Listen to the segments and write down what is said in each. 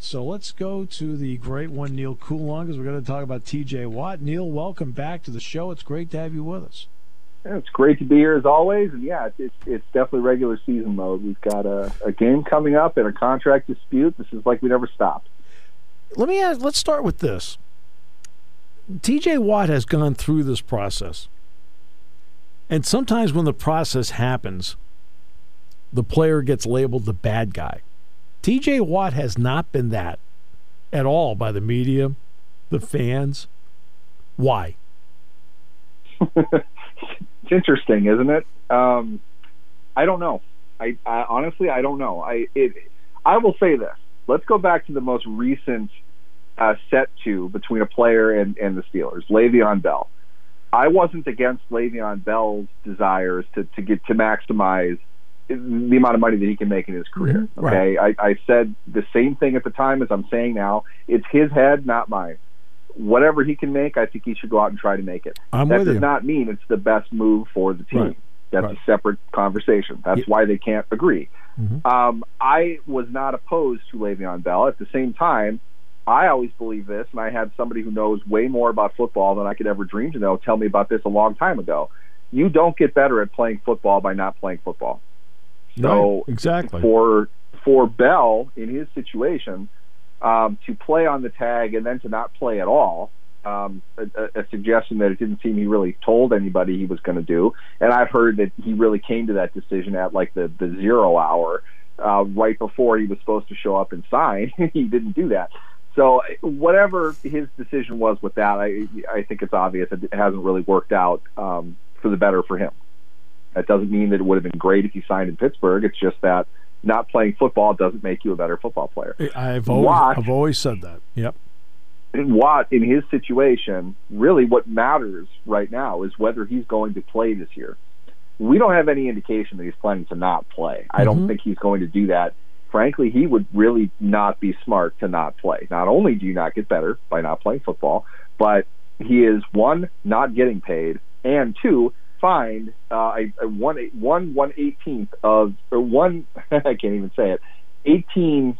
So let's go to the great one, Neil Coulon, because we're going to talk about T.J. Watt. Neil, welcome back to the show. It's great to have you with us. Yeah, it's great to be here as always, and yeah, it's definitely regular season mode. We've got a game coming up and a contract dispute. This is like we never stopped. Let's start with this. T.J. Watt has gone through this process, and sometimes when the process happens, the player gets labeled the bad guy. T.J. Watt has not been that at all by the media, the fans. Why? It's interesting, isn't it? I don't know. I honestly, I don't know. I will say this. Let's go back to the most recent set to between a player and the Steelers, Le'Veon Bell. I wasn't against Le'Veon Bell's desires to maximize the amount of money that he can make in his career. Okay, right. I said the same thing at the time as I'm saying now. It's his head, not mine. Whatever he can make, I think he should go out and try to make it. That does not mean it's the best move for the team. Right. That's a separate conversation. That's why they can't agree. Mm-hmm. I was not opposed to Le'Veon Bell. At the same time, I always believe this, and I had somebody who knows way more about football than I could ever dream to know tell me about this a long time ago. You don't get better at playing football by not playing football. So right, exactly. For Bell, in his situation, to play on the tag and then to not play at all, a suggestion that it didn't seem he really told anybody he was going to do. And I've heard that he really came to that decision at like the 0 hour, right before he was supposed to show up and sign. He didn't do that. So whatever his decision was with that, I think it's obvious that it hasn't really worked out for the better for him. That doesn't mean that it would have been great if he signed in Pittsburgh. It's just that not playing football doesn't make you a better football player. I've always said that. Yep. And Watt, in his situation, really what matters right now is whether he's going to play this year. We don't have any indication that he's planning to not play. I don't think he's going to do that. Frankly, he would really not be smart to not play. Not only do you not get better by not playing football, but he is, one, not getting paid, and two, fined I can't even say it, 18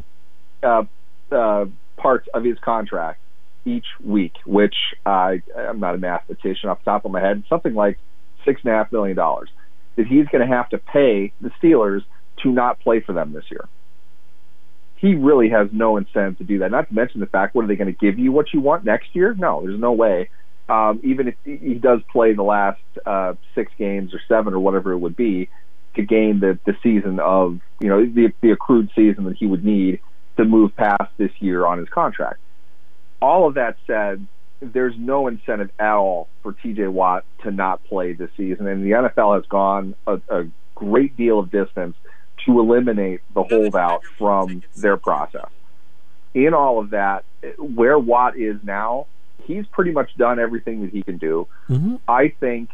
parts of his contract each week, which I'm not a mathematician off the top of my head, something like $6.5 million that he's going to have to pay the Steelers to not play for them this year. He really has no incentive to do that. Not to mention the fact, what are they going to give you what you want next year? No, there's no way. Even if he does play the last 6 games or 7 or whatever it would be to gain the season of, the accrued season that he would need to move past this year on his contract. All of that said, there's no incentive at all for T.J. Watt to not play this season, and the NFL has gone a great deal of distance to eliminate the holdout from their process. In all of that, where Watt is now, he's pretty much done everything that he can do. Mm-hmm. I think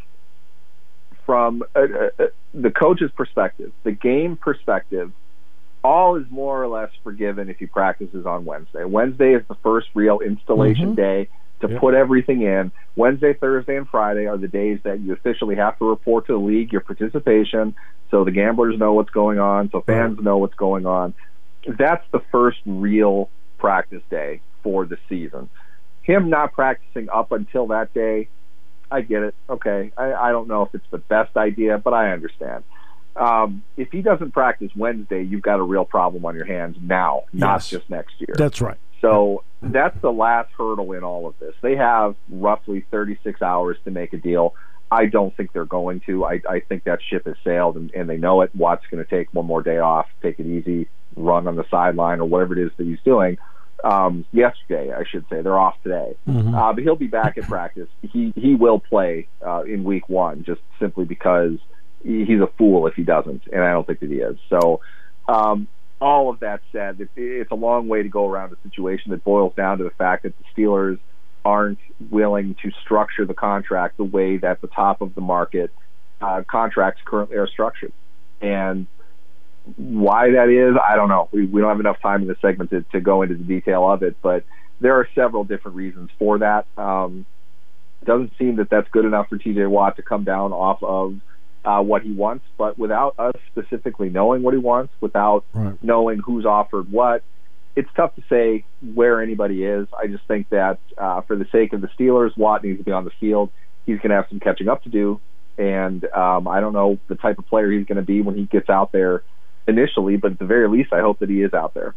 from the coach's perspective, the game perspective, all is more or less forgiven if he practices on Wednesday. Wednesday is the first real installation day to put everything in. Wednesday, Thursday, and Friday are the days that you officially have to report to the league your participation, so the gamblers know what's going on, so fans know what's going on. That's the first real practice day for the season. Him not practicing up until that day, I get it. Okay, I don't know if it's the best idea, but I understand. If he doesn't practice Wednesday, you've got a real problem on your hands now, not just next year. That's right. So that's the last hurdle in all of this. They have roughly 36 hours to make a deal. I don't think they're going to. I think that ship has sailed, and they know it. Watt's going to take one more day off, take it easy, run on the sideline, or whatever it is that he's doing. Yesterday, I should say. They're off today. But he'll be back at practice. He will play in week 1, just simply because he's a fool if he doesn't, and I don't think that he is. So all of that said, it's a long way to go around a situation that boils down to the fact that the Steelers aren't willing to structure the contract the way that the top of the market contracts currently are structured. And why that is, I don't know. We don't have enough time in this segment to go into the detail of it, but there are several different reasons for that. It doesn't seem that that's good enough for T.J. Watt to come down off of what he wants, but without us specifically knowing what he wants, without knowing who's offered what, it's tough to say where anybody is. I just think that for the sake of the Steelers, Watt needs to be on the field. He's going to have some catching up to do, and I don't know the type of player he's going to be when he gets out there initially, but at the very least, I hope that he is out there.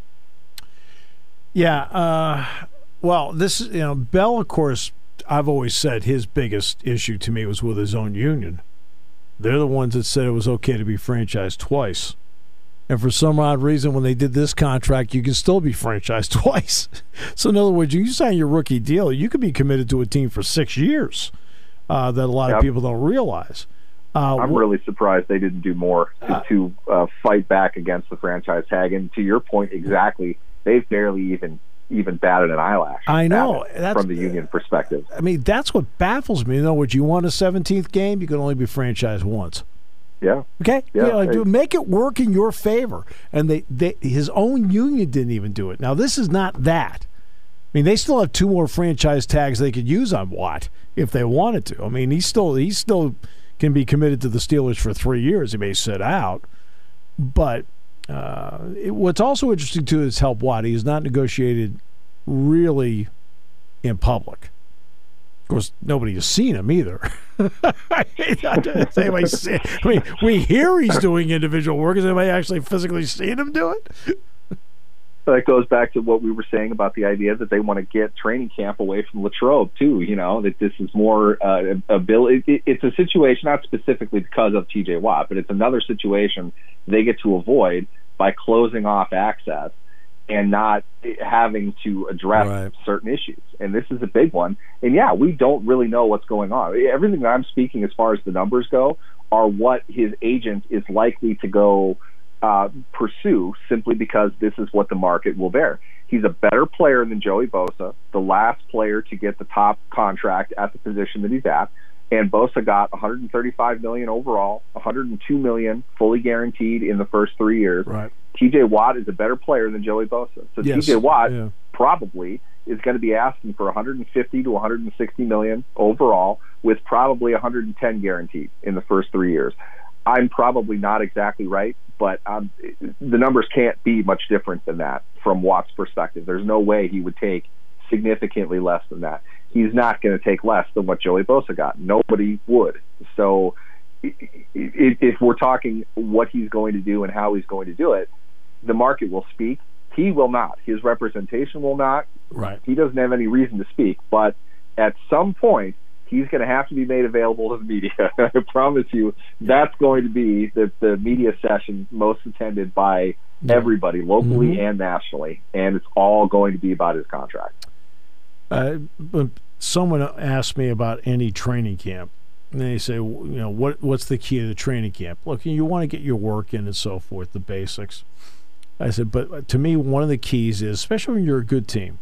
Yeah. Well, this is, Bell, of course, I've always said his biggest issue to me was with his own union. They're the ones that said it was okay to be franchised twice. And for some odd reason, when they did this contract, you can still be franchised twice. So in other words, you sign your rookie deal, you could be committed to a team for 6 years that a lot of people don't realize. I'm really surprised they didn't do more to fight back against the franchise tag. And to your point, exactly, they've barely even batted an eyelash. I know. That's, from the union perspective. I mean, that's what baffles me. In other words, you won a 17th game, you can only be franchised once. Yeah. Okay? Yeah. Make it work in your favor. And his own union didn't even do it. Now, this is not that. I mean, they still have 2 more franchise tags they could use on Watt if they wanted to. I mean, he still can be committed to the Steelers for 3 years. He may sit out. But what's also interesting, too, is help Watt. He has not negotiated really in public. Of course, nobody has seen him either. I mean, we hear he's doing individual work. Has anybody actually physically seen him do it? That goes back to what we were saying about the idea that they want to get training camp away from Latrobe, too, that this is more it's a situation, not specifically because of T.J. Watt, but it's another situation they get to avoid by closing off access and not having to address certain issues. And this is a big one. And, yeah, we don't really know what's going on. Everything that I'm speaking as far as the numbers go are what his agent is likely to go pursue, simply because this is what the market will bear. He's a better player than Joey Bosa, the last player to get the top contract at the position that he's at. And Bosa got $135 million overall, $102 million fully guaranteed in the first 3 years. Right. T.J. Watt is a better player than Joey Bosa. So yes. T.J. Watt probably is going to be asking for $150 to $160 million overall, with probably $110 guaranteed in the first 3 years. I'm probably not exactly right, but the numbers can't be much different than that from Watt's perspective. There's no way he would take significantly less than that. He's not going to take less than what Joey Bosa got. Nobody would. So if we're talking what he's going to do and how he's going to do it, the market will speak. He will not. His representation will not. Right. He doesn't have any reason to speak. But at some point, he's going to have to be made available to the media. I promise you, that's going to be the media session most attended by everybody, locally and nationally, and it's all going to be about his contract. Someone asked me about any training camp, and they say, what's the key to the training camp? Look, you want to get your work in and so forth, the basics. I said, but to me, one of the keys is, especially when you're a good team,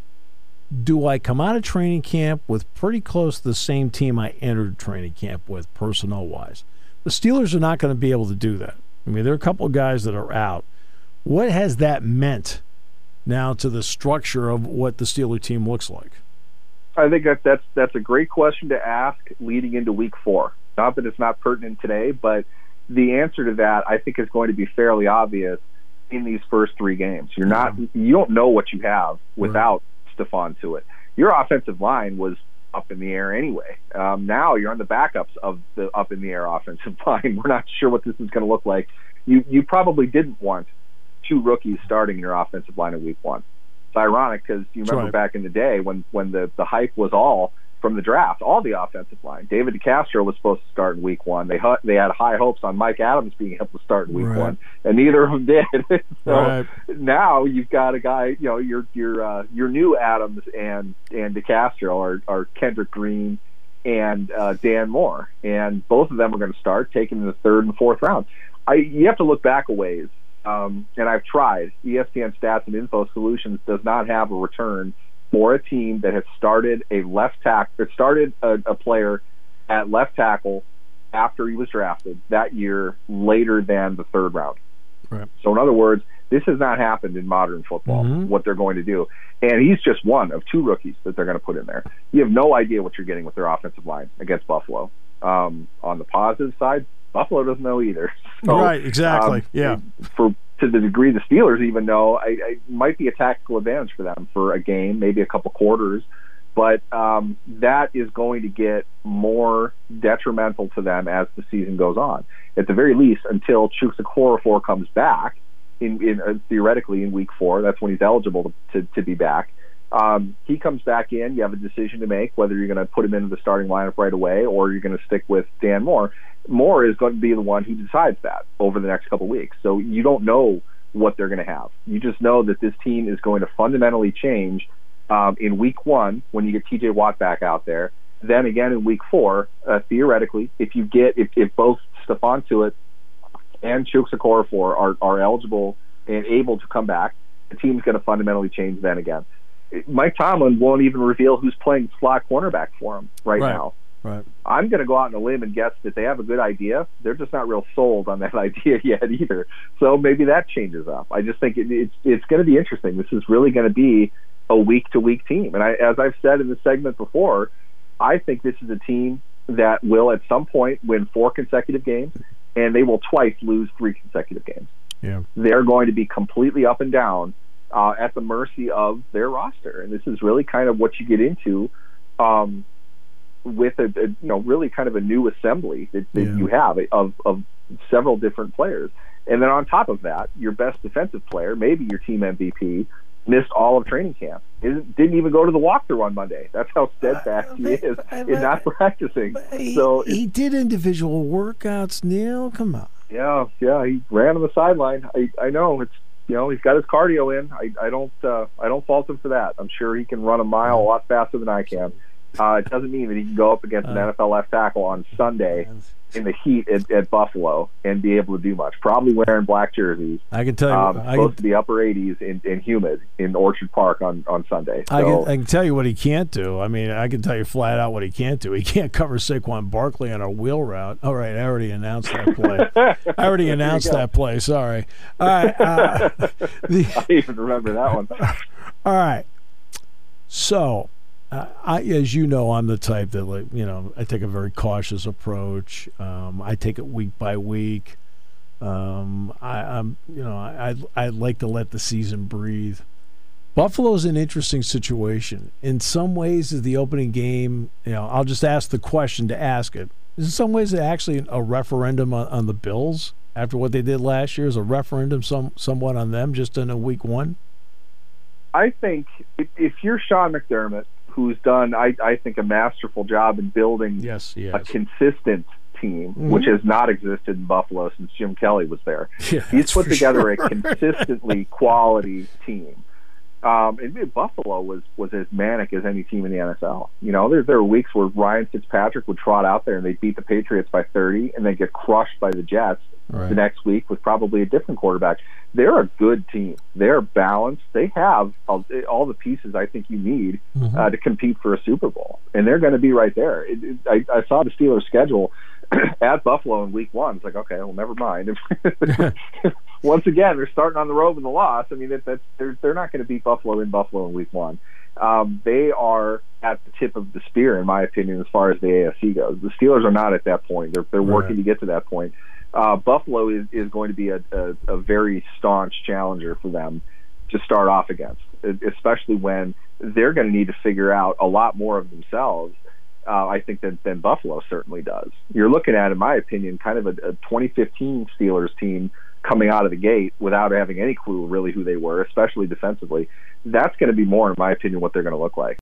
do I come out of training camp with pretty close to the same team I entered training camp with, personnel-wise? The Steelers are not going to be able to do that. I mean, there are a couple of guys that are out. What has that meant now to the structure of what the Steeler team looks like? I think that's a great question to ask leading into Week 4. Not that it's not pertinent today, but the answer to that, I think, is going to be fairly obvious in these first 3 games. You don't know what you have without Stephon Tuitt. Your offensive line was up in the air anyway. Now you're on the backups of the up in the air offensive line. We're not sure what this is going to look like. You probably didn't want 2 rookies starting in your offensive line in Week 1. It's ironic because you remember back in the day when the hype was all from the draft, all the offensive line. David DeCastro was supposed to start in Week 1. They had high hopes on Mike Adams being able to start in Week 1, and neither of them did. So now you've got a guy, your new Adams and DeCastro are Kendrick Green and Dan Moore, and both of them are going to start taken in the 3rd and 4th round. You have to look back a ways, and I've tried. ESPN Stats and Info Solutions does not have a return for a team that has started a player at left tackle after he was drafted that year later than the 3rd round. Right. So in other words, this has not happened in modern football, what they're going to do. And he's just one of 2 rookies that they're going to put in there. You have no idea what you're getting with their offensive line against Buffalo. On the positive side, Buffalo doesn't know either. So, right, exactly. To to the degree the Steelers even know, I might be a tactical advantage for them for a game, maybe a couple quarters. But that is going to get more detrimental to them as the season goes on. At the very least, until Chuks Okorafor comes back, theoretically in week 4, that's when he's eligible to be back. He comes back in, you have a decision to make whether you're going to put him into the starting lineup right away or you're going to stick with Dan Moore. Moore is going to be the one who decides that over the next couple of weeks. So you don't know what they're going to have. You just know that this team is going to fundamentally change in week 1 when you get TJ Watt back out there. Then again in week 4, theoretically, if both Stephon Tuitt and Chuks Okorafor are eligible and able to come back, the team's going to fundamentally change then again. Mike Tomlin won't even reveal who's playing slot cornerback for him right now. Right. I'm going to go out on a limb and guess that they have a good idea. They're just not real sold on that idea yet either. So maybe that changes up. I just think it's going to be interesting. This is really going to be a week-to-week team. And as I've said in the segment before, I think this is a team that will at some point win 4 consecutive games, and they will twice lose 3 consecutive games. Yeah. They're going to be completely up and down at the mercy of their roster. And this is really kind of what you get into with really kind of a new assembly that you have of several different players. And then on top of that, your best defensive player, maybe your team MVP, missed all of training camp. Didn't even go to the walkthrough on Monday. That's how steadfast he is in not practicing. He did individual workouts, Neil. Come on. Yeah, he ran on the sideline. I know it's he's got his cardio in. I don't fault him for that. I'm sure he can run a mile a lot faster than I can. It doesn't mean that he can go up against an NFL left tackle on Sunday in the heat at Buffalo and be able to do much. Probably wearing black jerseys. I can tell you, supposed to be upper 80s and humid in Orchard Park on Sunday. So, I can tell you what he can't do. I mean, I can tell you flat out what he can't do. He can't cover Saquon Barkley on a wheel route. All right, I already announced that play. Sorry. All right. I even remember that one. All right. So, as you know, I'm the type that, I take a very cautious approach. I take it week by week. I like to let the season breathe. Buffalo's an interesting situation. In some ways, is the opening game, I'll just ask the question to ask it. In some ways, it's actually a referendum on the Bills after what they did last year. Is a referendum somewhat on them just in a week 1? I think if you're Sean McDermott, who's done, I think, a masterful job in building a consistent team, which has not existed in Buffalo since Jim Kelly was there. Yeah, he's put together a consistently quality team. And Buffalo was as manic as any team in the NFL. There were weeks where Ryan Fitzpatrick would trot out there and they'd beat the Patriots by 30 and then get crushed by the Jets. Right. The next week with probably a different quarterback. They're a good team. They're balanced. They have all the pieces I think you need to compete for a Super Bowl, and they're going to be right there. I saw the Steelers' schedule at Buffalo in week 1. It's like, okay, well, never mind. Once again, they're starting on the road with a loss. I mean, they're not going to beat Buffalo in week 1. They are at the tip of the spear, in my opinion, as far as the AFC goes. The Steelers are not at that point. They're working to get to that point. Buffalo is going to be a very staunch challenger for them to start off against, especially when they're going to need to figure out a lot more of themselves, I think, than Buffalo certainly does. You're looking at, in my opinion, kind of a 2015 Steelers team coming out of the gate without having any clue really who they were, especially defensively. That's going to be more, in my opinion, what they're going to look like.